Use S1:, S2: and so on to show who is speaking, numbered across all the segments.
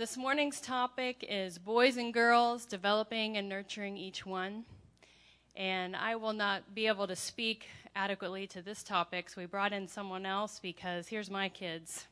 S1: This morning's topic is boys and girls, developing and nurturing each one. And I will not be able to speak adequately to this topic, so we brought in someone else because here's my kids.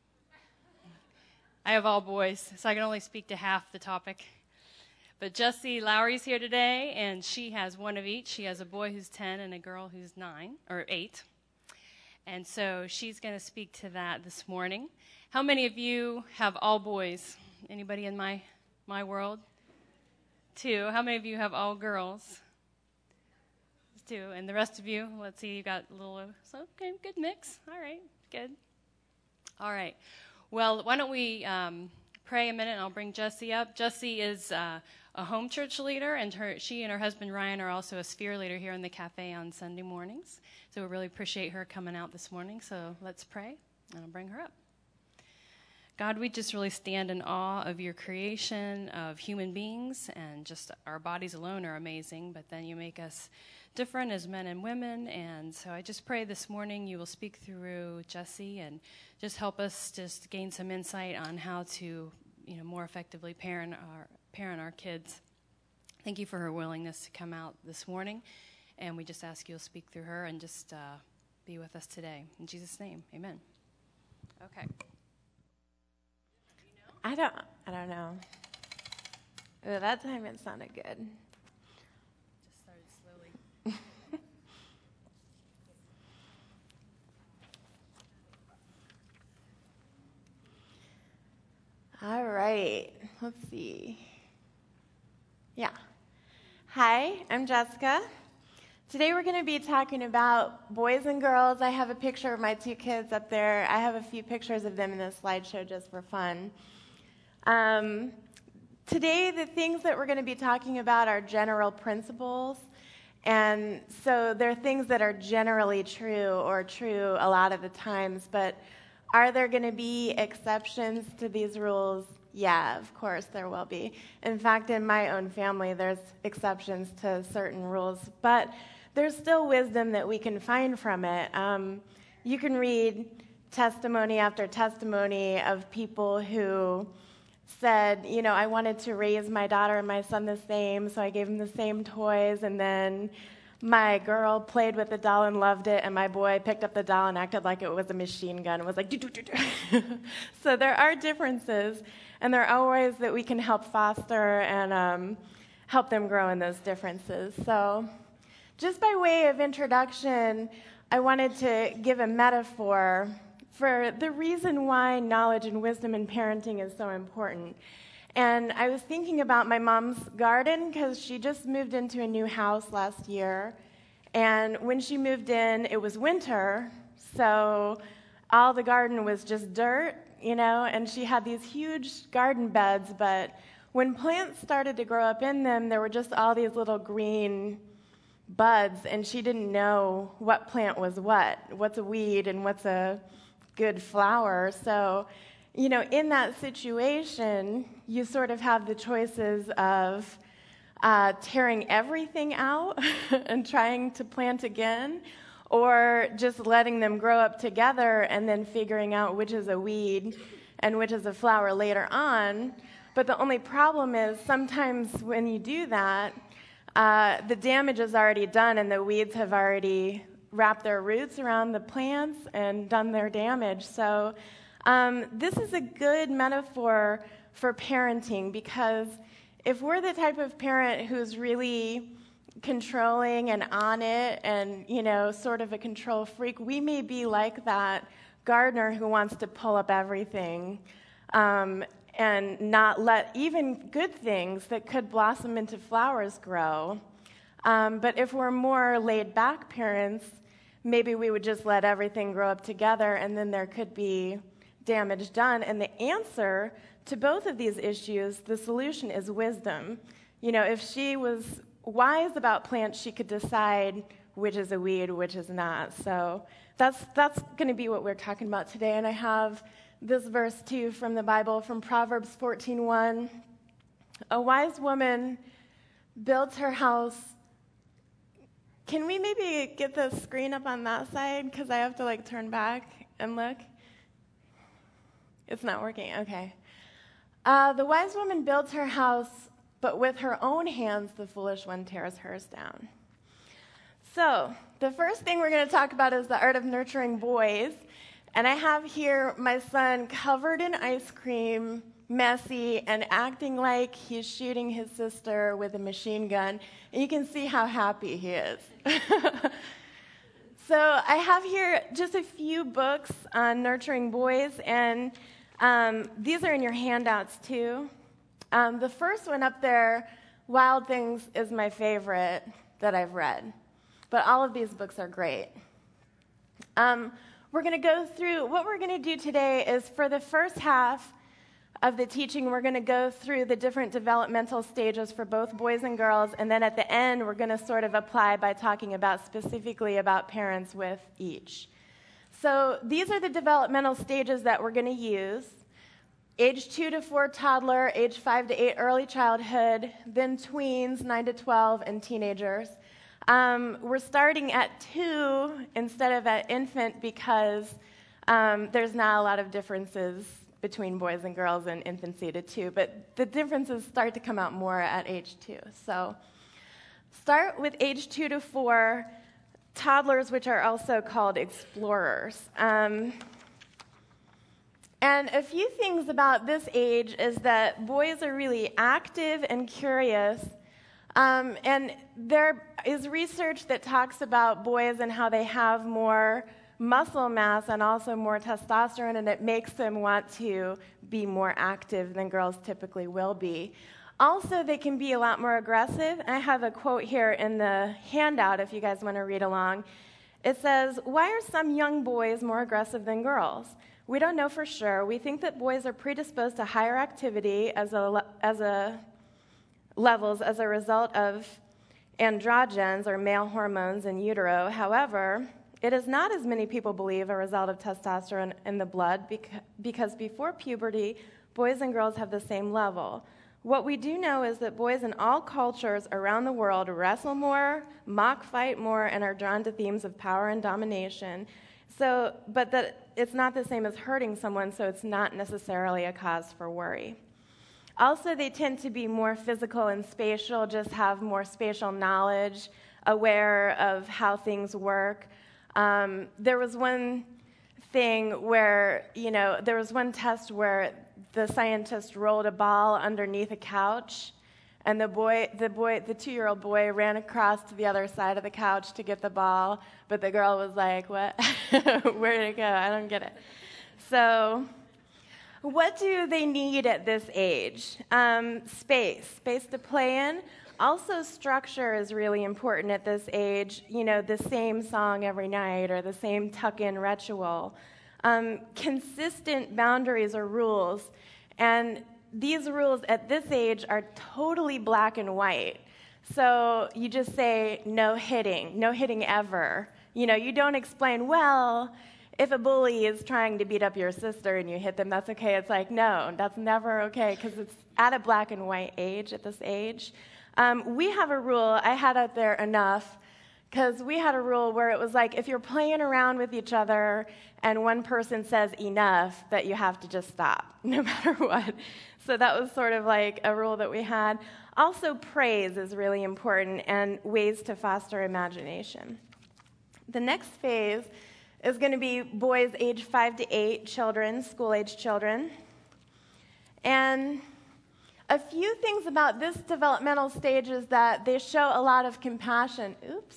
S1: I have all boys, so I can only speak to half the topic. But Jessie Lowry's here today, and she has one of each. She has a boy who's 10 and a girl who's 8. And so she's going to speak to that this morning. How many of you have all boys? Anybody in my world? 2. How many of you have all girls? 2. And the rest of you, let's see, you got a little, so okay, good mix. All right, good. All right. Well, why don't we pray a minute, and I'll bring Jessie up. Jessie is a home church leader, and she and her husband Ryan are also a sphere leader here in the cafe on Sunday mornings. So we really appreciate her coming out this morning. So let's pray, and I'll bring her up. God, we just really stand in awe of your creation of human beings, and just our bodies alone are amazing, but then you make us different as men and women, and so I just pray this morning you will speak through Jessie and just help us just gain some insight on how to, more effectively parent our kids. Thank you for her willingness to come out this morning, and we just ask you'll speak through her and just be with us today. In Jesus' name, amen. Okay.
S2: I don't know. Oh, that time it sounded good.
S1: Just started slowly.
S2: All right. Let's see. Yeah. Hi, I'm Jessica. Today we're going to be talking about boys and girls. I have a picture of my 2 kids up there. I have a few pictures of them in this slideshow just for fun. Today, the things that we're going to be talking about are general principles, and so they're things that are generally true or true a lot of the times, but are there going to be exceptions to these rules? Yeah, of course there will be. In fact, in my own family, there's exceptions to certain rules, but there's still wisdom that we can find from it. You can read testimony after testimony of people who said, I wanted to raise my daughter and my son the same, so I gave them the same toys, and then my girl played with the doll and loved it, and my boy picked up the doll and acted like it was a machine gun. It was like, do. So there are differences, and there are ways that we can help foster and help them grow in those differences. So just by way of introduction, I wanted to give a metaphor for the reason why knowledge and wisdom in parenting is so important. And I was thinking about my mom's garden because she just moved into a new house last year. And when she moved in, it was winter, so all the garden was just dirt, and she had these huge garden beds, but when plants started to grow up in them, there were just all these little green buds, and she didn't know what plant was what's a weed and what's a good flower. So, in that situation, you sort of have the choices of tearing everything out and trying to plant again, or just letting them grow up together and then figuring out which is a weed and which is a flower later on. But the only problem is sometimes when you do that, the damage is already done and the weeds have already wrapped their roots around the plants and done their damage. So this is a good metaphor for parenting, because if we're the type of parent who's really controlling and on it and, sort of a control freak, we may be like that gardener who wants to pull up everything and not let even good things that could blossom into flowers grow. But if we're more laid-back parents, maybe we would just let everything grow up together, and then there could be damage done. And the answer to both of these issues, the solution is wisdom. If she was wise about plants, she could decide which is a weed, which is not. So that's going to be what we're talking about today. And I have this verse, too, from the Bible, from Proverbs 14:1. A wise woman builds her house. Can we maybe get the screen up on that side? Because I have to, turn back and look. It's not working. Okay. The wise woman builds her house, but with her own hands the foolish one tears hers down. So, the first thing we're going to talk about is the art of nurturing boys. And I have here my son covered in ice cream, messy, and acting like he's shooting his sister with a machine gun. And you can see how happy he is. So I have here just a few books on nurturing boys, and these are in your handouts too. The first one up there, Wild Things, is my favorite that I've read. But all of these books are great. We're going to go through, what we're going to do today is for the first half of the teaching, we're going to go through the different developmental stages for both boys and girls, and then at the end, we're going to sort of apply by talking about specifically about parents with each. So these are the developmental stages that we're going to use. Age 2 to 4, toddler, age 5 to 8, early childhood, then tweens, 9 to 12, and teenagers. We're starting at 2 instead of at infant because there's not a lot of differences between boys and girls in infancy to 2, but the differences start to come out more at age 2. So start with age 2 to 4, toddlers, which are also called explorers. And a few things about this age is that boys are really active and curious. And there is research that talks about boys and how they have more muscle mass and also more testosterone, and it makes them want to be more active than girls typically will be. Also, they can be a lot more aggressive. I have a quote here in the handout if you guys want to read along. It says, "Why are some young boys more aggressive than girls? We don't know for sure. We think that boys are predisposed to higher activity levels as a result of androgens, or male hormones, in utero. However, it is not, as many people believe, a result of testosterone in the blood because before puberty, boys and girls have the same level. What we do know is that boys in all cultures around the world wrestle more, mock fight more, and are drawn to themes of power and domination. But that it's not the same as hurting someone, so it's not necessarily a cause for worry. Also, they tend to be more physical and spatial, just have more spatial knowledge, aware of how things work. There was one thing where, there was one test where the scientist rolled a ball underneath a couch, and the 2-year-old boy ran across to the other side of the couch to get the ball, but the girl was like, "What? Where did it go? I don't get it." So, what do they need at this age? Space to play in. Also, structure is really important at this age. The same song every night or the same tuck-in ritual. Consistent boundaries or rules. And these rules at this age are totally black and white. So you just say no hitting ever. You don't explain, well, if a bully is trying to beat up your sister and you hit them, that's okay. It's like, no, that's never okay because it's at a black and white age at this age. We have a rule, I had out there enough, because we had a rule where it was like if you're playing around with each other and one person says enough, that you have to just stop, no matter what. So that was sort of like a rule that we had. Also, praise is really important and ways to foster imagination. The next phase is going to be boys age 5 to 8, children, school-age children. And a few things about this developmental stage is that they show a lot of compassion.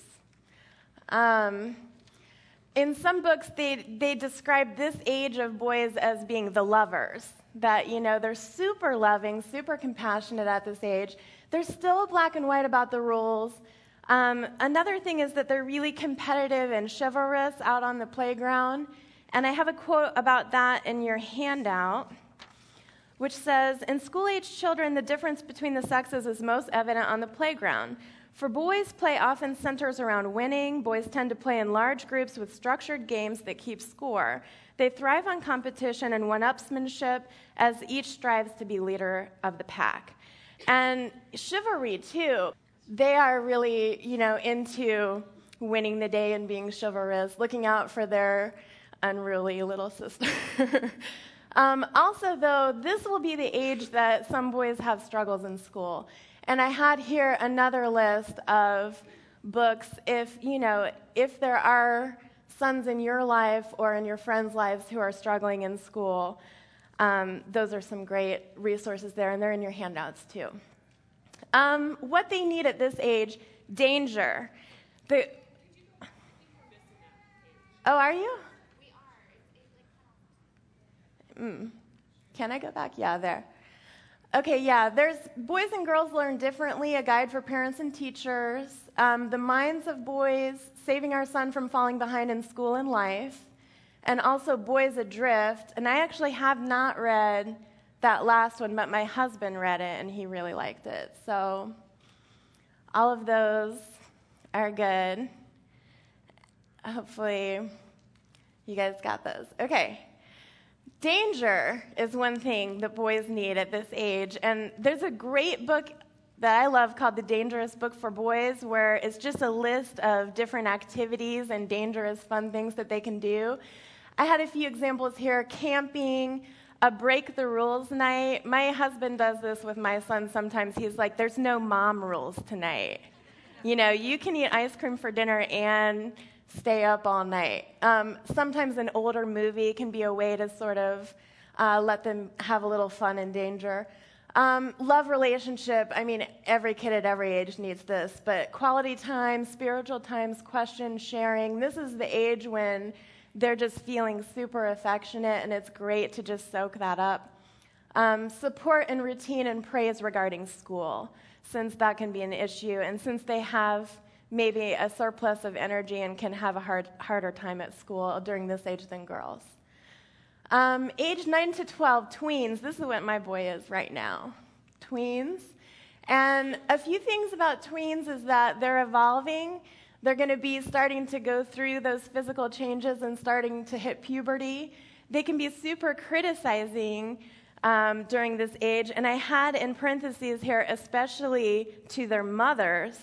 S2: In some books, they describe this age of boys as being the lovers, that, they're super loving, super compassionate at this age. They're still black and white about the rules. Another thing is that they're really competitive and chivalrous out on the playground. And I have a quote about that in your handout, which says, "In school-age children, the difference between the sexes is most evident on the playground. For boys, play often centers around winning. Boys tend to play in large groups with structured games that keep score. They thrive on competition and one-upsmanship as each strives to be leader of the pack." And chivalry, too. They are really, into winning the day and being chivalrous, looking out for their unruly little sister. Also, though, this will be the age that some boys have struggles in school. And I had here another list of books. If there are sons in your life or in your friends' lives who are struggling in school, those are some great resources there, and they're in your handouts too. What they need at this age, danger. Oh, are you? Can I go back? Yeah, there. Okay, yeah, there's Boys and Girls Learn Differently, a guide for parents and teachers. The Minds of Boys, Saving Our Son from Falling Behind in School and Life. And also Boys Adrift. And I actually have not read that last one, but my husband read it, and he really liked it. So all of those are good. Hopefully you guys got those. Okay. Danger is one thing that boys need at this age. And there's a great book that I love called The Dangerous Book for Boys, where it's just a list of different activities and dangerous, fun things that they can do. I had a few examples here: camping, a break the rules night. My husband does this with my son sometimes. He's like, there's no mom rules tonight. You can eat ice cream for dinner and stay up all night. Sometimes an older movie can be a way to sort of let them have a little fun and danger. Love relationship, every kid at every age needs this, but quality time, spiritual times, question sharing. This is the age when they're just feeling super affectionate, and it's great to just soak that up. Support and routine and praise regarding school, since that can be an issue, and since they have maybe a surplus of energy and can have a harder time at school during this age than girls. Age 9 to 12, tweens. This is what my boy is right now, tweens. And a few things about tweens is that they're evolving. They're going to be starting to go through those physical changes and starting to hit puberty. They can be super criticizing during this age. And I had in parentheses here, especially to their mothers,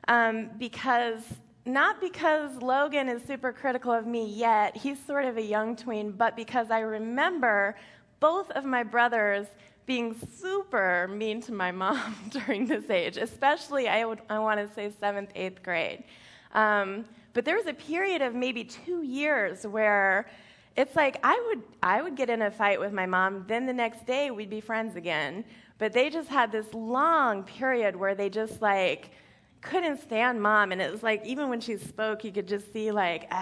S2: not because Logan is super critical of me yet, he's sort of a young tween, but because I remember both of my brothers being super mean to my mom during this age, especially I want to say 7th, 8th grade. But there was a period of maybe 2 years where it's like I would get in a fight with my mom, then the next day we'd be friends again. But they just had this long period where they just couldn't stand mom, and it was like even when she spoke, you could just see So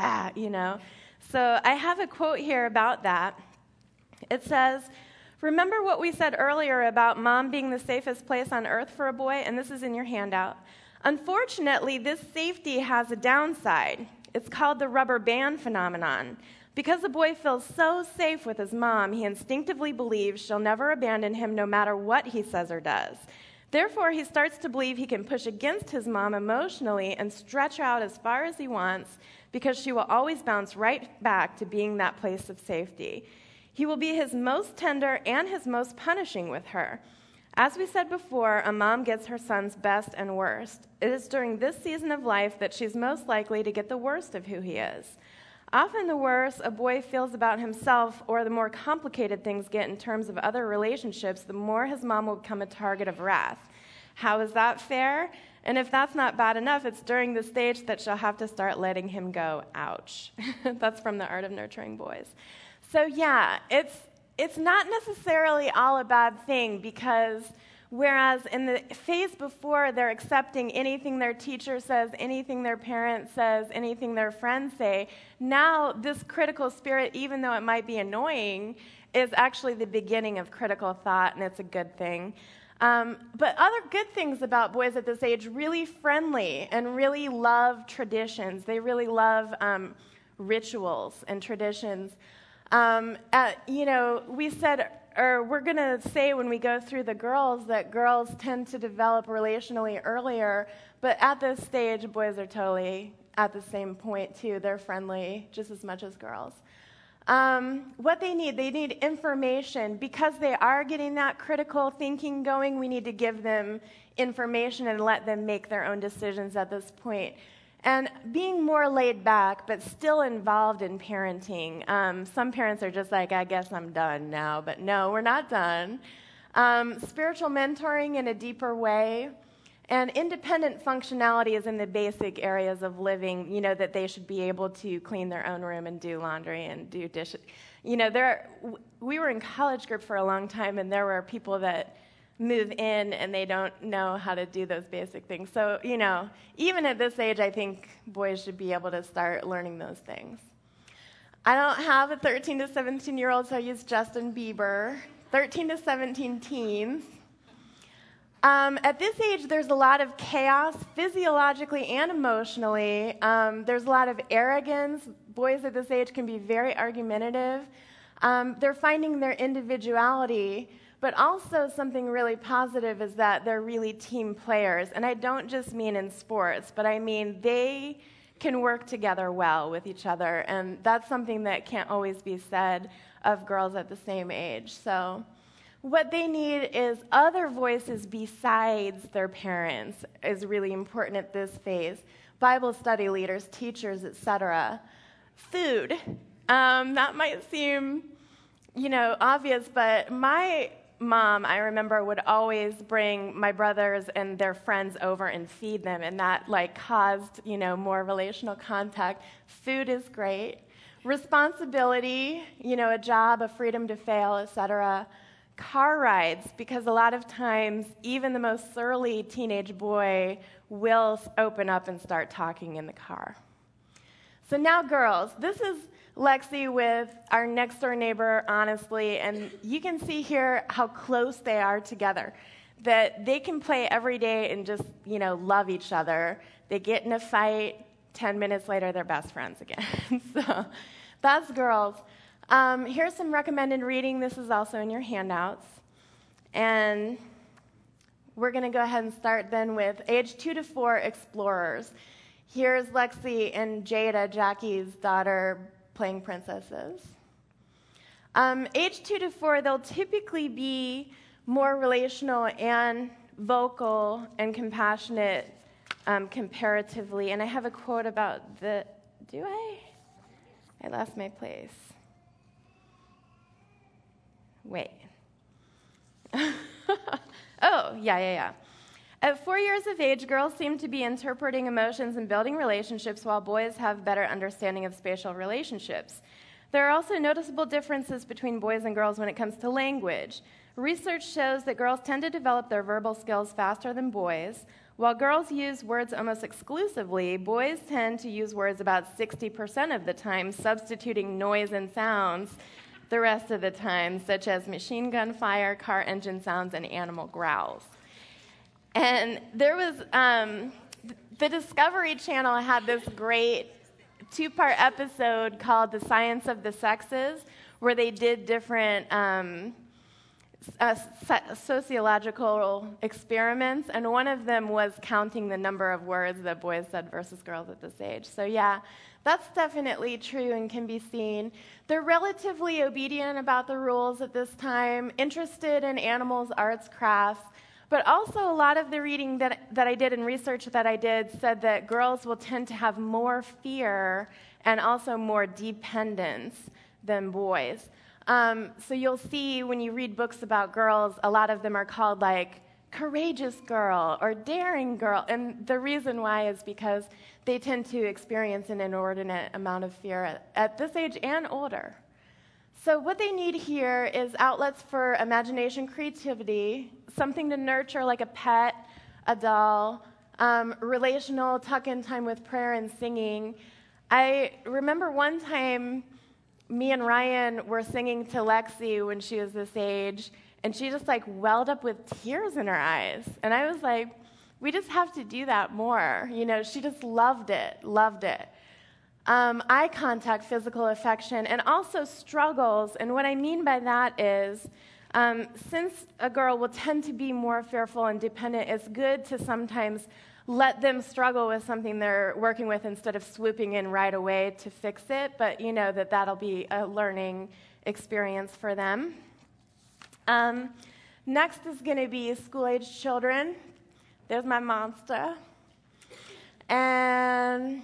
S2: I have a quote here about that. It says, "Remember what we said earlier about mom being the safest place on earth for a boy?" And this is in your handout. "Unfortunately, this safety has a downside. It's called the rubber band phenomenon. Because a boy feels so safe with his mom, he instinctively believes she'll never abandon him no matter what he says or does. Therefore, he starts to believe he can push against his mom emotionally and stretch out as far as he wants because she will always bounce right back to being that place of safety. He will be his most tender and his most punishing with her. As we said before, a mom gets her son's best and worst. It is during this season of life that she's most likely to get the worst of who he is. Often the worse a boy feels about himself or the more complicated things get in terms of other relationships, the more his mom will become a target of wrath. How is that fair? And if that's not bad enough, it's during this stage that she'll have to start letting him go. Ouch." That's from The Art of Nurturing Boys. So yeah, it's not necessarily all a bad thing, because whereas in the phase before they're accepting anything their teacher says, anything their parent says, anything their friends say, now this critical spirit, even though it might be annoying, is actually the beginning of critical thought, and it's a good thing. But other good things about boys at this age, really friendly and really love traditions. They really love rituals and traditions. We said, or we're going to say when we go through the girls, that girls tend to develop relationally earlier, but at this stage, boys are totally at the same point too. They're friendly just as much as girls. What they need information. Because they are getting that critical thinking going, we need to give them information and let them make their own decisions at this point. and being more laid back, but still involved in parenting. Some parents are just like, I guess I'm done now, but no, we're not done. Spiritual mentoring in a deeper way, and independent functionality is in the basic areas of living, that they should be able to clean their own room and do laundry and do dishes. We were in college group for a long time, and there were people that move in and they don't know how to do those basic things. So, even at this age, I think boys should be able to start learning those things. I don't have a 13 to 17-year-old, so I use Justin Bieber. 13 to 17 teens. At this age, there's a lot of chaos, physiologically and emotionally. There's a lot of arrogance. Boys at this age can be very argumentative. They're finding their individuality, but also something really positive is that they're really team players. And I don't just mean in sports, but I mean they can work together well with each other. And that's something that can't always be said of girls at the same age. So what they need is other voices besides their parents is really important at this phase. Bible study leaders, teachers, etc. Food. That might seem, obvious, but my mom, I remember, would always bring my brothers and their friends over and feed them, and that caused, more relational contact. Food is great. Responsibility, a job, a freedom to fail, etc. Car rides, because a lot of times, even the most surly teenage boy will open up and start talking in the car. So now, girls, this is Lexi with our next door neighbor, honestly, and you can see here how close they are together, that they can play every day and just, love each other. They get in a fight, 10 minutes later, they're best friends again. So that's girls. Here's some recommended reading. This is also in your handouts. And we're going to go ahead and start then with age 2 to 4 explorers. Here's Lexi and Jada, Jackie's daughter, playing princesses. Age 2 to 4, they'll typically be more relational and vocal and compassionate comparatively. And I have a quote about do I? I lost my place. Wait. Oh, yeah. At 4 years of age, girls seem to be interpreting emotions and building relationships, while boys have better understanding of spatial relationships. There are also noticeable differences between boys and girls when it comes to language. Research shows that girls tend to develop their verbal skills faster than boys. While girls use words almost exclusively, boys tend to use words about 60% of the time, substituting noise and sounds the rest of the time, such as machine gun fire, car engine sounds, and animal growls. And there was, the Discovery Channel had this great 2-part episode called The Science of the Sexes, where they did different sociological experiments, and one of them was counting the number of words that boys said versus girls at this age. So yeah, that's definitely true and can be seen. They're relatively obedient about the rules at this time, interested in animals, arts, crafts. But also a lot of the reading that I did and research that I did said that girls will tend to have more fear and also more dependence than boys. So you'll see when you read books about girls, a lot of them are called courageous girl or daring girl. And the reason why is because they tend to experience an inordinate amount of fear at this age and older. So what they need here is outlets for imagination, creativity, something to nurture like a pet, a doll, relational tuck-in time with prayer and singing. I remember one time me and Ryan were singing to Lexi when she was this age, and she just welled up with tears in her eyes. And I was like, we just have to do that more. She just loved it. Eye contact, physical affection, and also struggles. And what I mean by that is, since a girl will tend to be more fearful and dependent, it's good to sometimes let them struggle with something they're working with instead of swooping in right away to fix it. But that'll be a learning experience for them. Next is going to be school-age children. There's my monster. And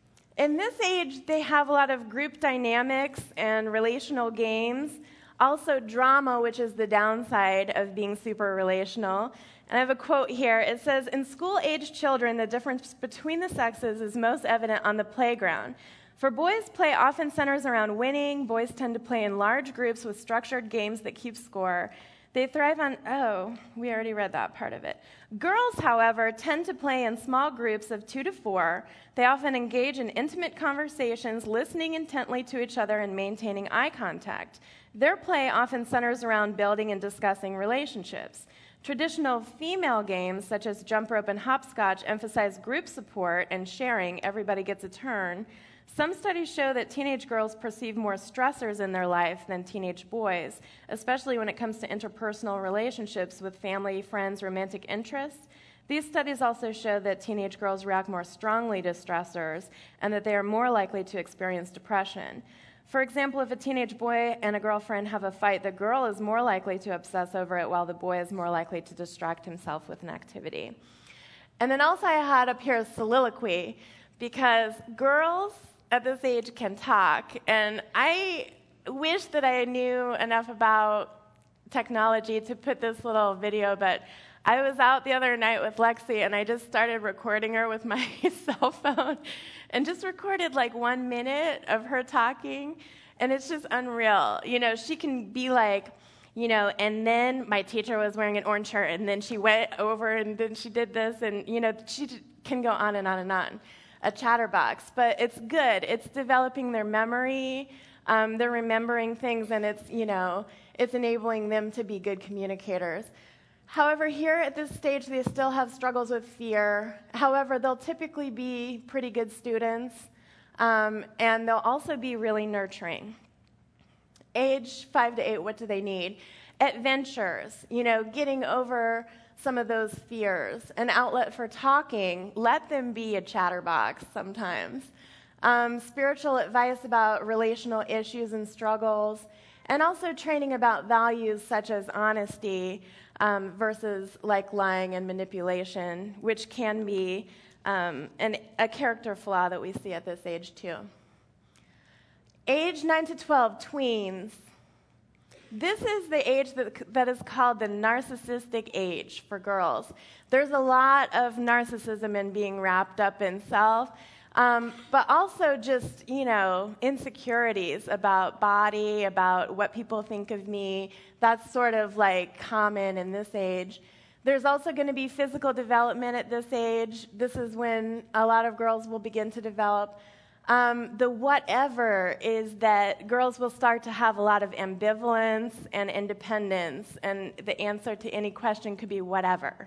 S2: in this age, they have a lot of group dynamics and relational games. Also drama, which is the downside of being super relational. And I have a quote here. It says, "In school-aged children, the difference between the sexes is most evident on the playground. For boys, play often centers around winning. Boys tend to play in large groups with structured games that keep score. They thrive on," we already read that part of it. "Girls, however, tend to play in small groups of 2 to 4. They often engage in intimate conversations, listening intently to each other and maintaining eye contact. Their play often centers around building and discussing relationships. Traditional female games, such as jump rope and hopscotch, emphasize group support and sharing. Everybody gets a turn. Some studies show that teenage girls perceive more stressors in their life than teenage boys, especially when it comes to interpersonal relationships with family, friends, romantic interests. These studies also show that teenage girls react more strongly to stressors and that they are more likely to experience depression. For example, if a teenage boy and a girlfriend have a fight, the girl is more likely to obsess over it while the boy is more likely to distract himself with an activity." And then also I had up here soliloquy, because girls at this age can talk, and I wish that I knew enough about technology to put this little video, but I was out the other night with Lexi, and I just started recording her with my cell phone, and just recorded like 1 minute of her talking, and it's just unreal. You know, she can be like, you know, "And then my teacher was wearing an orange shirt, and then she went over, and then she did this," and, you know, she can go on and on and on. A chatterbox, but it's good. It's developing their memory. They're remembering things, and it's, you know, it's enabling them to be good communicators. However, here at this stage, they still have struggles with fear. However, they'll typically be pretty good students, and they'll also be really nurturing. Age 5 to 8, what do they need? Adventures, you know, getting over some of those fears, an outlet for talking. Let them be a chatterbox sometimes. Spiritual advice about relational issues and struggles, and also training about values such as honesty versus like lying and manipulation, which can be a character flaw that we see at this age too. Age 9 to 12, tweens. This is the age that is called the narcissistic age for girls. There's a lot of narcissism in being wrapped up in self, but also just, you know, insecurities about body, about what people think of me. That's sort of like common in this age. There's also going to be physical development at this age. This is when a lot of girls will begin to develop. The whatever is that girls will start to have a lot of ambivalence and independence, and the answer to any question could be whatever,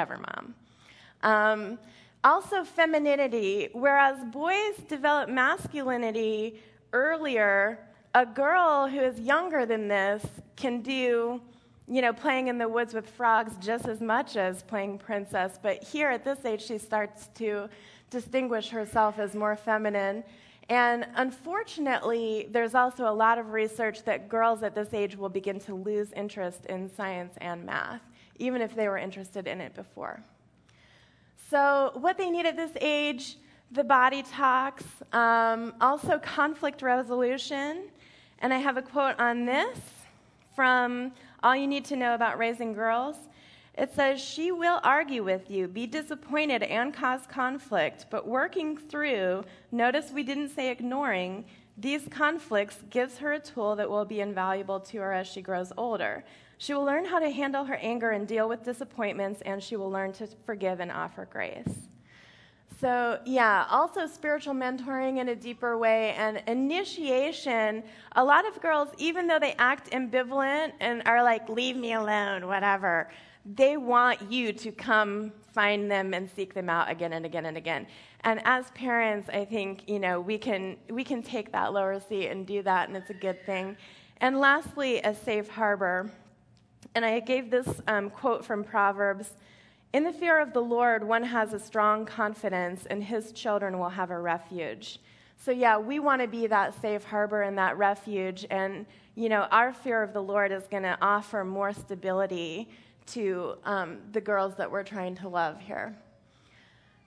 S2: Mom. Also femininity, whereas boys develop masculinity earlier, a girl who is younger than this can do, you know, playing in the woods with frogs just as much as playing princess, but here at this age she starts to distinguish herself as more feminine. And unfortunately, there's also a lot of research that girls at this age will begin to lose interest in science and math, even if they were interested in it before. So what they need at this age, the body talks, also conflict resolution. And I have a quote on this from All You Need to Know About Raising Girls. It says, "She will argue with you, be disappointed, and cause conflict, but working through, notice we didn't say ignoring, these conflicts gives her a tool that will be invaluable to her as she grows older. She will learn how to handle her anger and deal with disappointments, and she will learn to forgive and offer grace." So, yeah, also spiritual mentoring in a deeper way and initiation. A lot of girls, even though they act ambivalent and are like, "Leave me alone," whatever, they want you to come find them and seek them out again and again and again. And as parents, I think, you know, we can take that lower seat and do that, and it's a good thing. And lastly, a safe harbor. And I gave this quote from Proverbs. "In the fear of the Lord, one has a strong confidence, and his children will have a refuge." So yeah, we want to be that safe harbor and that refuge. And, you know, our fear of the Lord is going to offer more stability to the girls that we're trying to love here.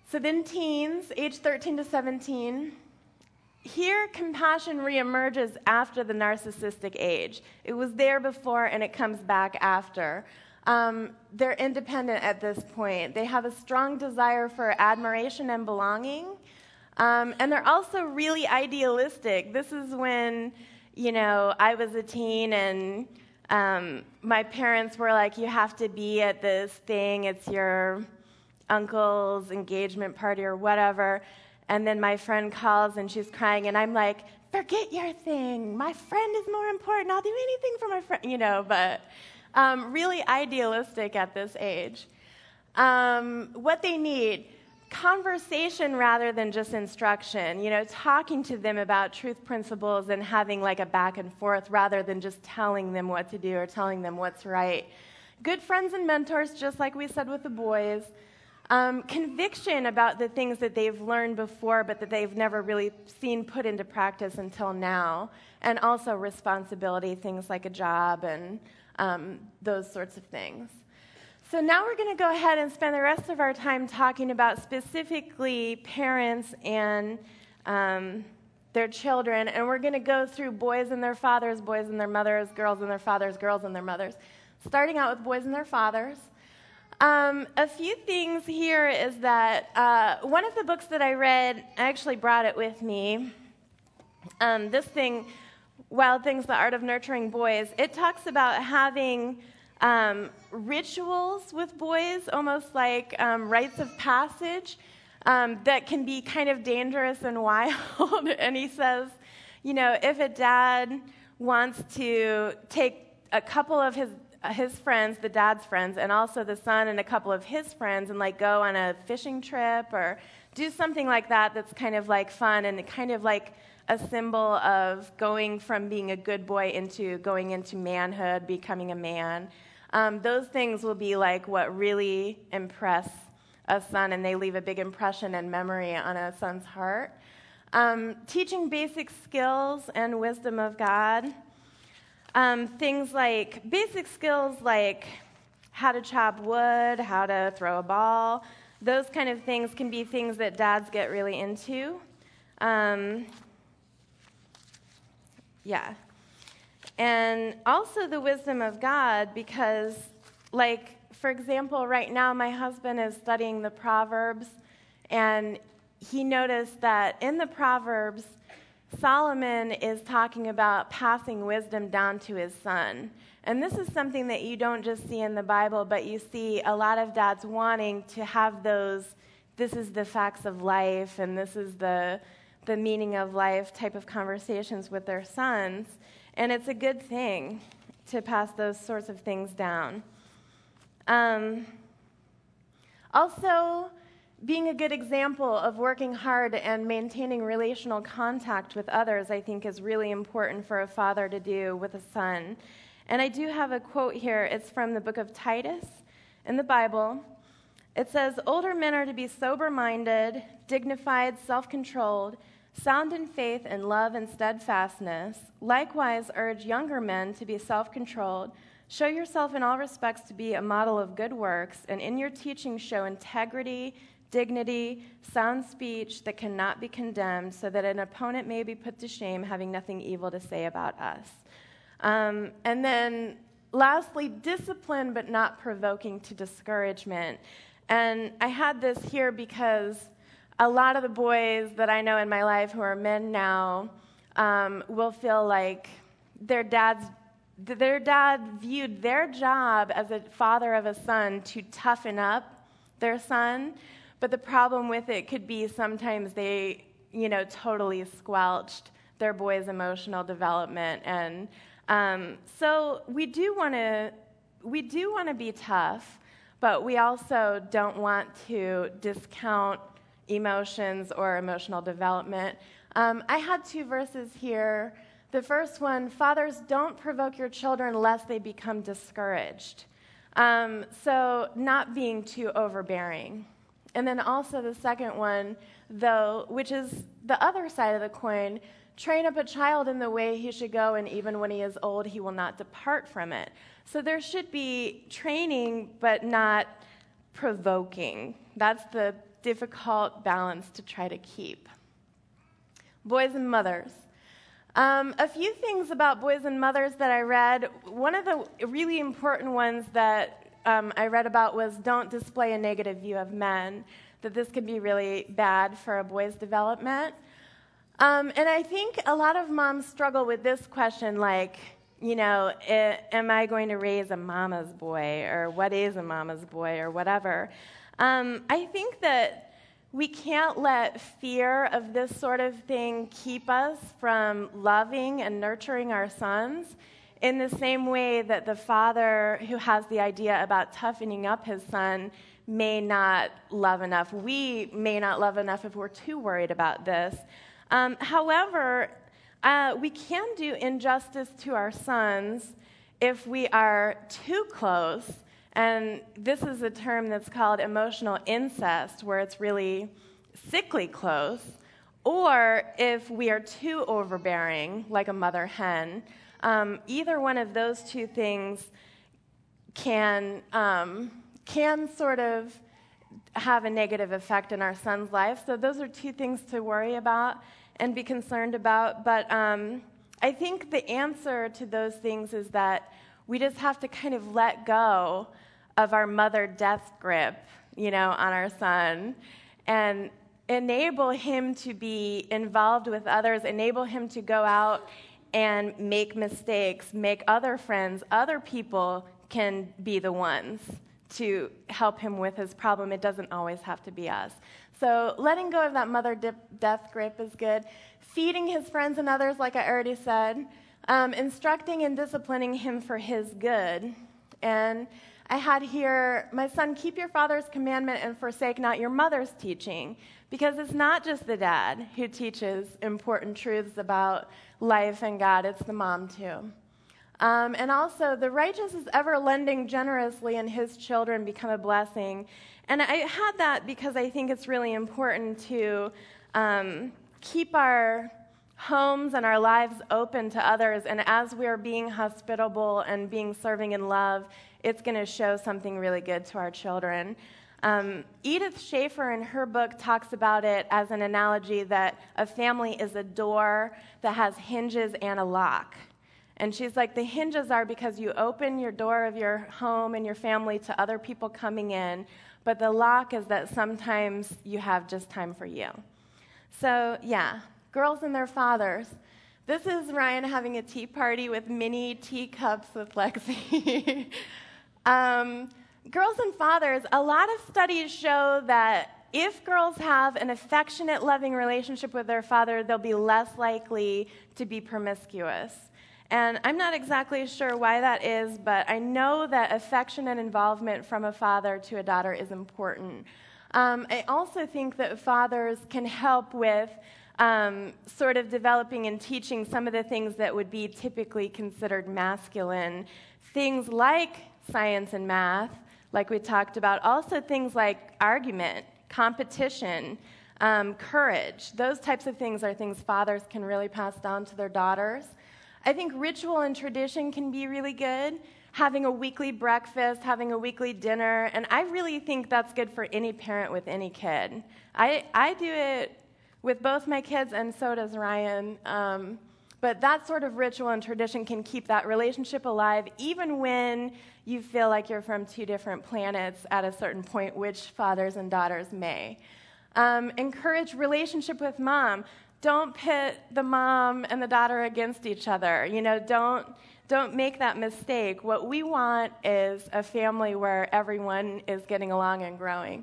S2: So then teens, age 13 to 17, here compassion reemerges after the narcissistic age. It was there before and it comes back after. They're independent at this point. They have a strong desire for admiration and belonging. And they're also really idealistic. This is when, I was a teen and my parents were like, you have to be at this thing. It's your uncle's engagement party or whatever. And then my friend calls and she's crying and I'm like, forget your thing. My friend is more important. I'll do anything for my friend, but really idealistic at this age. What they need, conversation rather than just instruction, talking to them about truth principles and having like a back and forth rather than just telling them what to do or telling them what's right. Good friends and mentors, just like we said with the boys. Conviction about the things that they've learned before but that they've never really seen put into practice until now. And also responsibility, things like a job and those sorts of things. So now we're going to go ahead and spend the rest of our time talking about specifically parents and their children. And we're going to go through boys and their fathers, boys and their mothers, girls and their fathers, girls and their mothers. Starting out with boys and their fathers. A few things here is that one of the books that I read, I actually brought it with me. This thing, Wild Things, The Art of Nurturing Boys, it talks about having rituals with boys, almost like rites of passage, that can be kind of dangerous and wild. And he says, if a dad wants to take a couple of his friends, the dad's friends, and also the son and a couple of his friends and like go on a fishing trip or do something like that that's kind of like fun and kind of like a symbol of going from being a good boy into going into manhood, becoming a man. Those things will be like what really impress a son, and they leave a big impression and memory on a son's heart. Teaching basic skills and wisdom of God. Things like basic skills like how to chop wood, how to throw a ball. Those kind of things can be things that dads get really into. And also the wisdom of God because, like, for example, right now my husband is studying the Proverbs, and he noticed that in the Proverbs, Solomon is talking about passing wisdom down to his son. And this is something that you don't just see in the Bible, but you see a lot of dads wanting to have those, this is the facts of life, and this is the meaning of life type of conversations with their sons. And it's a good thing to pass those sorts of things down. Also, being a good example of working hard and maintaining relational contact with others, I think, is really important for a father to do with a son. And I do have a quote here. It's from the book of Titus in the Bible. It says, "Older men are to be sober-minded, dignified, self-controlled, sound in faith and love and steadfastness. Likewise, urge younger men to be self-controlled. Show yourself in all respects to be a model of good works, and in your teaching show integrity, dignity, sound speech that cannot be condemned, so that an opponent may be put to shame, having nothing evil to say about us." And then lastly, discipline but not provoking to discouragement. And I had this here because a lot of the boys that I know in my life who are men now will feel like their dad viewed their job as a father of a son to toughen up their son. But the problem with it could be sometimes they, totally squelched their boy's emotional development. And so we do want to be tough, but we also don't want to discount emotions or emotional development. I had two verses here. The first one, fathers, don't provoke your children lest they become discouraged. So not being too overbearing. And then also the second one, though, which is the other side of the coin, train up a child in the way he should go, and even when he is old, he will not depart from it. So there should be training, but not provoking. That's the difficult balance to try to keep. Boys and mothers. A few things about boys and mothers that I read. One of the really important ones that I read about was don't display a negative view of men, that this can be really bad for a boy's development. And I think a lot of moms struggle with this question, like, am I going to raise a mama's boy, or what is a mama's boy, or whatever. I think that we can't let fear of this sort of thing keep us from loving and nurturing our sons in the same way that the father who has the idea about toughening up his son may not love enough. We may not love enough if we're too worried about this. However, we can do injustice to our sons if we are too close. And this is a term that's called emotional incest, where it's really sickly close, or if we are too overbearing, like a mother hen. Either one of those two things can sort of have a negative effect in our son's life. So those are two things to worry about and be concerned about. But I think the answer to those things is that we just have to kind of let go of our mother death grip, on our son, and enable him to be involved with others, enable him to go out and make mistakes, make other friends. Other people can be the ones to help him with his problem. It doesn't always have to be us. So letting go of that mother death grip is good. Feeding his friends and others, like I already said. Instructing and disciplining him for his good. And I had here, my son, keep your father's commandment and forsake not your mother's teaching. Because it's not just the dad who teaches important truths about life and God, it's the mom too. And also, the righteous is ever lending generously, and his children become a blessing. And I had that because I think it's really important to keep our homes and our lives open to others. And as we are being hospitable and being serving in love, it's going to show something really good to our children. Edith Schaefer in her book talks about it as an analogy that a family is a door that has hinges and a lock. And she's like, the hinges are because you open your door of your home and your family to other people coming in, but the lock is that sometimes you have just time for you. So, yeah, girls and their fathers. This is Ryan having a tea party with mini teacups with Lexi. Girls and fathers, a lot of studies show that if girls have an affectionate, loving relationship with their father, they'll be less likely to be promiscuous. And I'm not exactly sure why that is, but I know that affection and involvement from a father to a daughter is important. I also think that fathers can help with sort of developing and teaching some of the things that would be typically considered masculine. Things like science and math, like we talked about. Also things like argument, competition, courage. Those types of things are things fathers can really pass down to their daughters. I think ritual and tradition can be really good. Having a weekly breakfast, having a weekly dinner, and I really think that's good for any parent with any kid. I do it with both my kids, and so does Ryan. But that sort of ritual and tradition can keep that relationship alive, even when you feel like you're from two different planets at a certain point, which fathers and daughters may. Encourage relationship with mom. Don't pit the mom and the daughter against each other. Don't make that mistake. What we want is a family where everyone is getting along and growing.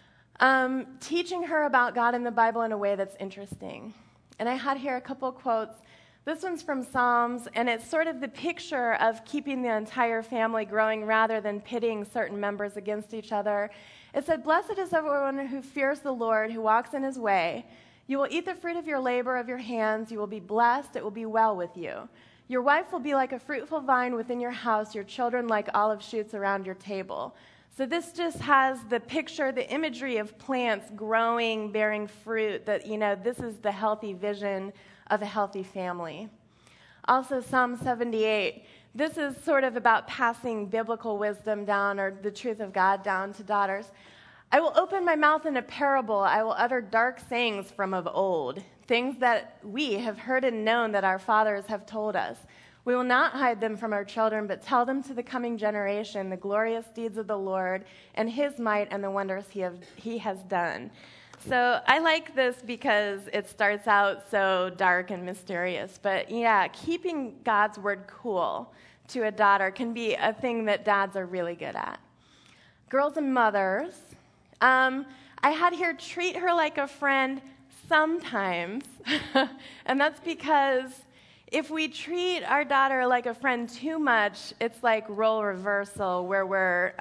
S2: Teaching her about God and the Bible in a way that's interesting. And I had here a couple quotes. This one's from Psalms, and it's sort of the picture of keeping the entire family growing rather than pitting certain members against each other. It said, "Blessed is everyone who fears the Lord, who walks in his way. You will eat the fruit of your labor of your hands. You will be blessed. It will be well with you. Your wife will be like a fruitful vine within your house, your children like olive shoots around your table." So this just has the picture, the imagery of plants growing, bearing fruit, that, this is the healthy vision of a healthy family. Also, Psalm 78. This is sort of about passing biblical wisdom down, or the truth of God down to daughters. I will open my mouth in a parable. I will utter dark sayings from of old, things that we have heard and known that our fathers have told us. We will not hide them from our children, but tell them to the coming generation the glorious deeds of the Lord and his might and the wonders he has done. So I like this because it starts out so dark and mysterious. But yeah, keeping God's word cool to a daughter can be a thing that dads are really good at. Girls and mothers, I had here treat her like a friend sometimes. And that's because if we treat our daughter like a friend too much, it's like role reversal where we're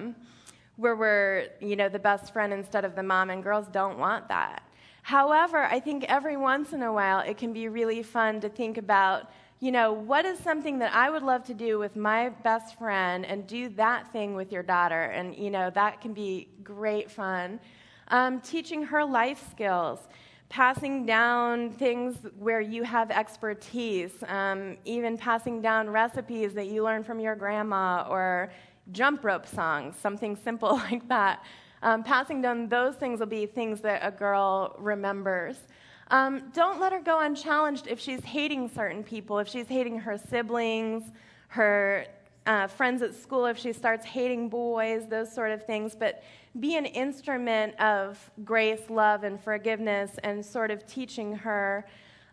S2: the best friend instead of the mom, and girls don't want that. However, I think every once in a while it can be really fun to think about, what is something that I would love to do with my best friend and do that thing with your daughter, and, that can be great fun. Teaching her life skills, passing down things where you have expertise, even passing down recipes that you learned from your grandma or jump rope songs, something simple like that. Passing down those things will be things that a girl remembers. Don't let her go unchallenged if she's hating certain people, if she's hating her siblings, her friends at school, if she starts hating boys, those sort of things. But be an instrument of grace, love, and forgiveness, and sort of teaching her,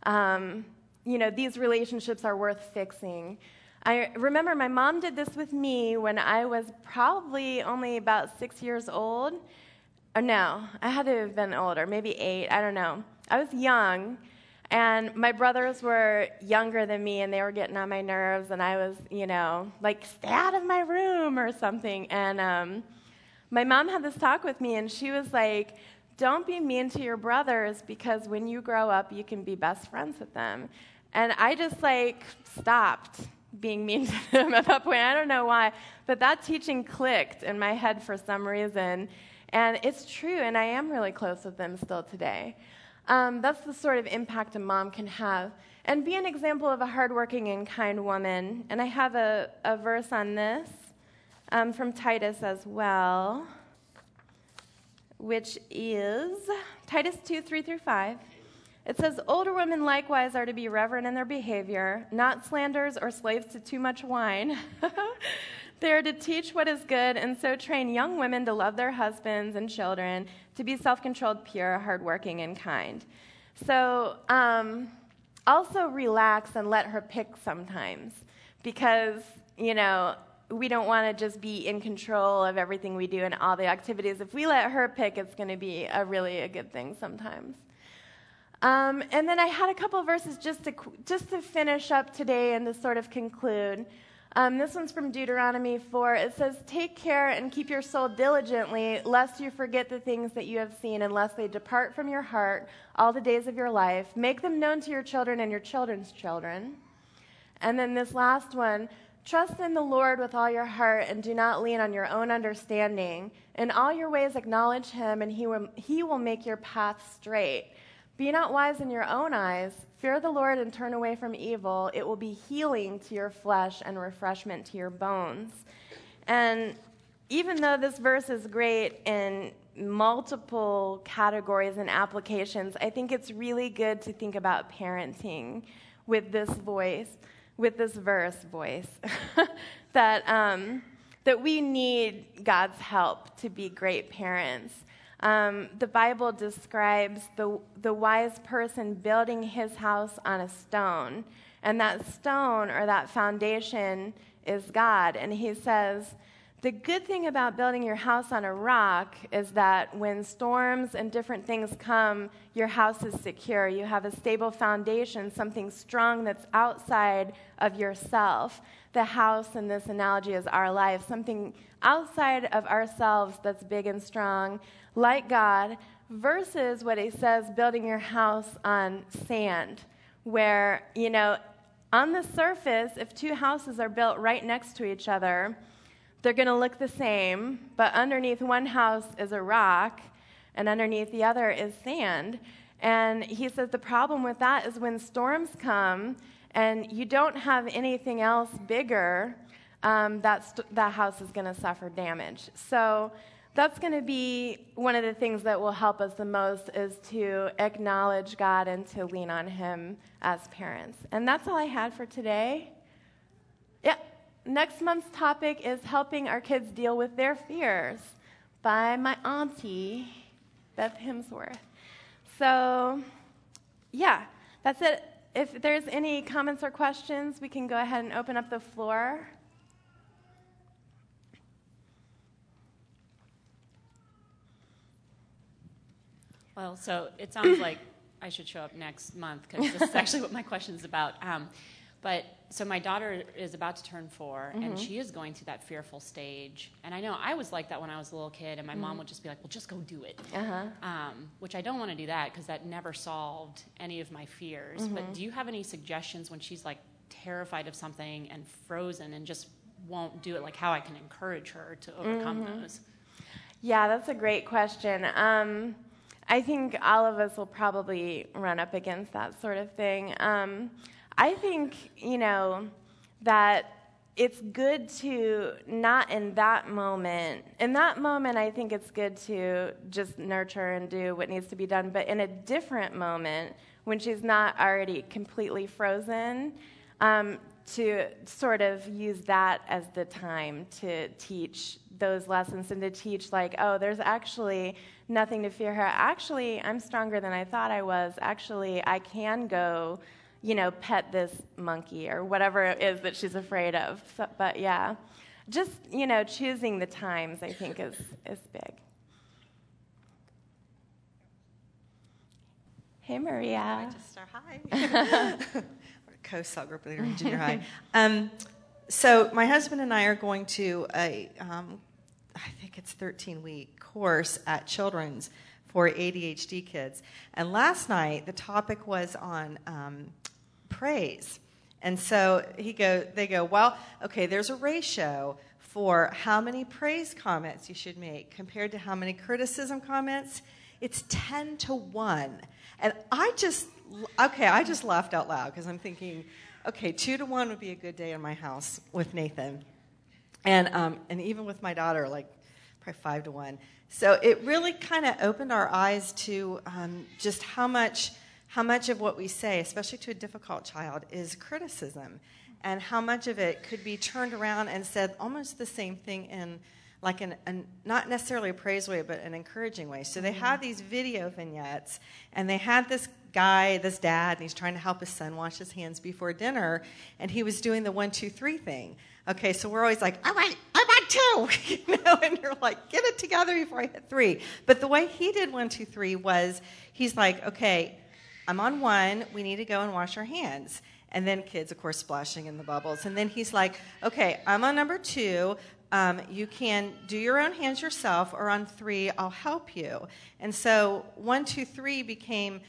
S2: these relationships are worth fixing. I remember my mom did this with me when I was probably only about 6 years old. Or no, I had to have been older, maybe 8, I don't know. I was young, and my brothers were younger than me, and they were getting on my nerves, and I was, like, stay out of my room or something. And my mom had this talk with me, and she was like, don't be mean to your brothers, because when you grow up, you can be best friends with them. And I just, stopped being mean to them at that point. I don't know why, but that teaching clicked in my head for some reason. And it's true, and I am really close with them still today. That's the sort of impact a mom can have. And be an example of a hardworking and kind woman. And I have a verse on this from Titus as well, which is Titus 2:3-5. It says, older women likewise are to be reverent in their behavior, not slanderers or slaves to too much wine. They are to teach what is good, and so train young women to love their husbands and children, to be self-controlled, pure, hardworking, and kind. So also relax and let her pick sometimes, because, we don't want to just be in control of everything we do and all the activities. If we let her pick, it's going to be a good thing sometimes. And then I had a couple of verses just to finish up today and to sort of conclude. This one's from Deuteronomy 4. It says, take care and keep your soul diligently, lest you forget the things that you have seen, unless they depart from your heart all the days of your life. Make them known to your children and your children's children. And then this last one, trust in the Lord with all your heart and do not lean on your own understanding. In all your ways acknowledge him, and he will make your path straight. Be not wise in your own eyes. Fear the Lord and turn away from evil. It will be healing to your flesh and refreshment to your bones. And even though this verse is great in multiple categories and applications, I think it's really good to think about parenting with this verse voice, that we need God's help to be great parents. The Bible describes the wise person building his house on a stone, and that stone or that foundation is God. And he says, the good thing about building your house on a rock is that when storms and different things come, your house is secure. You have a stable foundation, something strong that's outside of yourself. The house in this analogy is our life, something outside of ourselves that's big and strong, like God, versus what he says, building your house on sand, where, on the surface, if two houses are built right next to each other, they're going to look the same, but underneath one house is a rock, and underneath the other is sand. And he says the problem with that is when storms come and you don't have anything else bigger, that house is going to suffer damage. So that's going to be one of the things that will help us the most, is to acknowledge God and to lean on Him as parents. And that's all I had for today. Yeah. Next month's topic is helping our kids deal with their fears by my auntie, Beth Hemsworth. So, yeah, that's it. If there's any comments or questions, we can go ahead and open up the floor.
S3: Well, so it sounds like I should show up next month, because this is actually what my question is about. So my daughter is about to turn 4, and she is going through that fearful stage. And I know I was like that when I was a little kid, and my mom would just be like, well, just go do it. Which I don't want to do that, because that never solved any of my fears. But do you have any suggestions when she's like terrified of something and frozen and just won't do it, like how I can encourage her to overcome those?
S2: Yeah, that's a great question. I think all of us will probably run up against that sort of thing. I think, that it's good to not in that moment. In that moment, I think it's good to just nurture and do what needs to be done. But in a different moment, when she's not already completely frozen, to sort of use that as the time to teach those lessons and to teach, like, oh, there's actually nothing to fear here. Actually, I'm stronger than I thought I was. Actually, I can go, pet this monkey or whatever it is that she's afraid of. So, but yeah, just, choosing the times, I think, is big. Hey, Maria.
S4: I just start, hi. Co-cell group leader in junior high. So my husband and I are going to a, I think it's 13-week course at Children's for ADHD kids. And last night the topic was on praise. And so they go, well, okay, there's a ratio for how many praise comments you should make compared to how many criticism comments. It's 10-1. And I just laughed out loud, because I'm thinking, okay, 2-1 would be a good day in my house with Nathan. And even with my daughter, like probably 5-1. So it really kind of opened our eyes to just how much of what we say, especially to a difficult child, is criticism, and how much of it could be turned around and said almost the same thing in like not necessarily a praise way, but an encouraging way. So they had these video vignettes, and they had this guy, this dad, and he's trying to help his son wash his hands before dinner, and he was doing the 1, 2, 3 thing. Okay, so we're always like, all right, I want 2, and you're like, get it together before I hit 3. But the way he did 1, 2, 3 was, he's like, okay, I'm on 1, we need to go and wash our hands. And then kids, of course, splashing in the bubbles. And then he's like, okay, I'm on number 2. You can do your own hands yourself, or on 3, I'll help you. And so 1, 2, 3 became,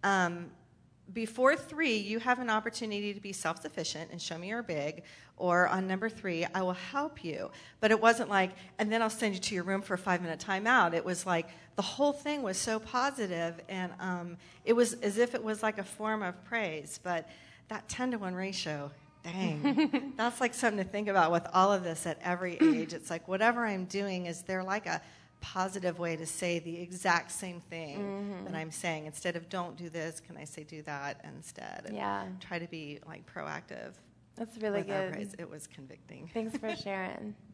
S4: before 3, you have an opportunity to be self-sufficient and show me you're big, or on number 3, I will help you. But it wasn't like, and then I'll send you to your room for a 5-minute timeout. It was like, the whole thing was so positive, and it was as if it was like a form of praise. But that 10-1 ratio, dang, that's like something to think about with all of this at every age. It's like, whatever I'm doing, is there like a positive way to say the exact same thing that I'm saying? Instead of don't do this, can I say do that instead? And try to be like proactive.
S2: That's really good.
S4: It was convicting.
S2: Thanks for sharing.